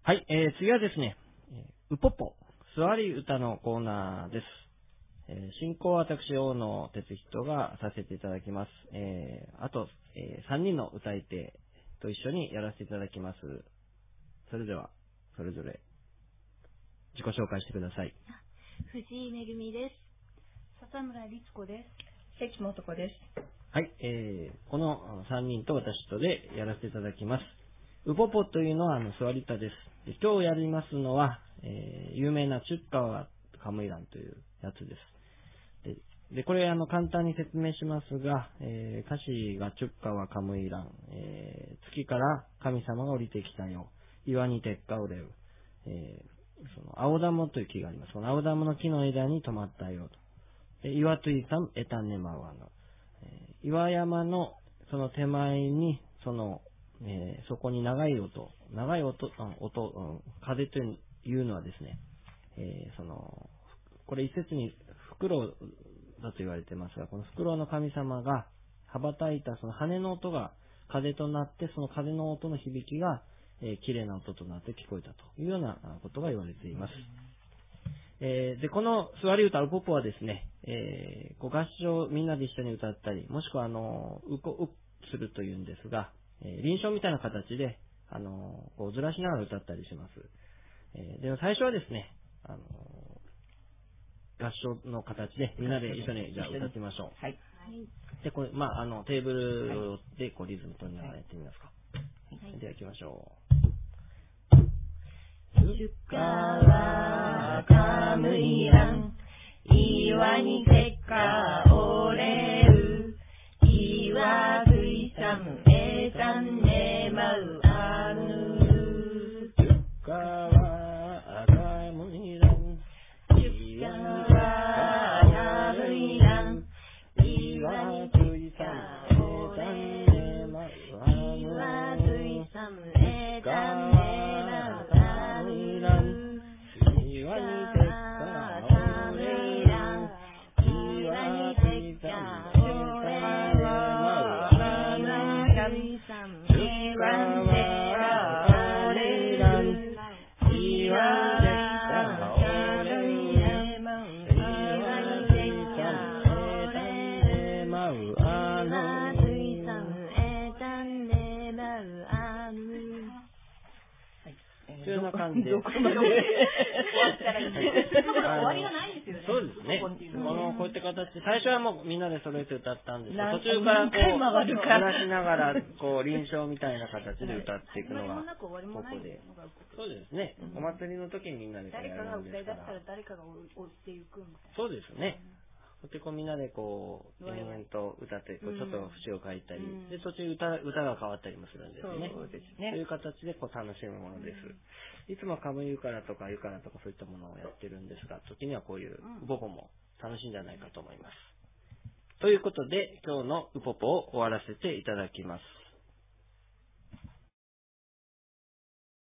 はい、次はですね、ウポポ、座り歌のコーナーです。進行は私、大野哲人がさせていただきます。あと、3人の歌い手と一緒にやらせていただきます。それでは、それぞれ自己紹介してください。 藤井めぐみです。笹村律子です。関本子です。 はい、この3人と私とでやらせていただきます。ウポポというのは座り歌です。で今日やりますのは、有名なチュッカワカムイランというやつです。でこれ簡単に説明しますが、歌詞がチュッカワカムイラン、月から神様が降りてきたよ。岩に鉄火をれう。その青玉という木があります。その青玉の木の枝に止まったよと。岩といさんエタネマワの。岩山のその手前にそこに長い音、風というのはですね、これ一説にフクロウだと言われていますが、このフクロウの神様が羽ばたいたその羽の音が風となって、その風の音の響きが、綺麗な音となって聞こえたというようなことが言われています。で、この座り歌ウポポはですね、合唱みんなで一緒に歌ったり、もしくはするというんですが、臨床みたいな形で、こうずらしながら歌ったりします。で、最初はですね、合唱の形でみんなで一緒にじゃあ歌ってみましょう。 はい。 で、これ、テーブルでこうリズム取りながらやってみますか。はい、では行きましょう。 チュッカワカムイラン、岩に鉄火おれう、岩ついさむえさんねまうあぬ。 チュッカワカムイラン、 チュッカワカムイラン、岩ついさむおれう、岩ついさむえさんねまうあぬ。 岩に鉄火おれう、岩ついさむえさんねまうあぬ。チュッカワカムイラン、岩鉄火おれう、岩ついさむえさんねまうあぬ。というような感じで。 どこまで終わったらいいんですけど、終わりがないんですよね。 そうですね。こういった形で、最初はもうみんなで揃えて歌ったんですが、途中何からこう、 回回るかずらしながら、こう、臨床みたいな形で歌っていくのが、ここで。そうですね。お祭りの時にみんなでこうや誰かがるんですから。 歌い出したら誰かが追っていくみたいな。 そうですね。でこうみんなでこう延々と歌ってこうちょっと節を書いたり、で途中歌が変わったりもするんですよね。 そうですね。 という形でこう楽しむものです。いつもカムユカラとかユカラとかそういったものをやってるんですが、時にはこういうウポポも楽しいんじゃないかと思います。ということで今日のウポポを終わらせていただきます。